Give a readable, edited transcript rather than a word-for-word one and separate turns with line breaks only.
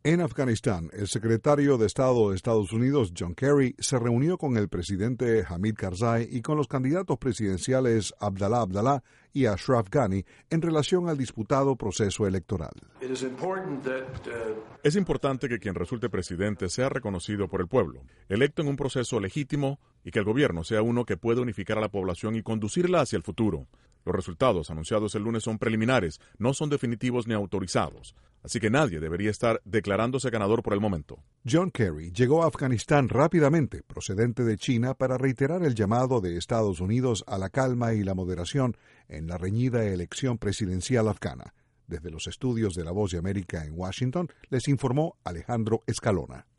En Afganistán, el secretario de Estado de Estados Unidos, John Kerry, se reunió con el presidente Hamid Karzai y con los candidatos presidenciales Abdallah Abdallah y Ashraf Ghani en relación al disputado proceso electoral.
Es importante que quien resulte presidente sea reconocido por el pueblo, electo en un proceso legítimo, y que el gobierno sea uno que pueda unificar a la población y conducirla hacia el futuro. Los resultados anunciados el lunes son preliminares, no son definitivos ni autorizados, así que nadie debería estar declarándose ganador por el momento.
John Kerry llegó a Afganistán rápidamente, procedente de China, para reiterar el llamado de Estados Unidos a la calma y la moderación en la reñida elección presidencial afgana. Desde los estudios de La Voz de América en Washington, les informó Alejandro Escalona.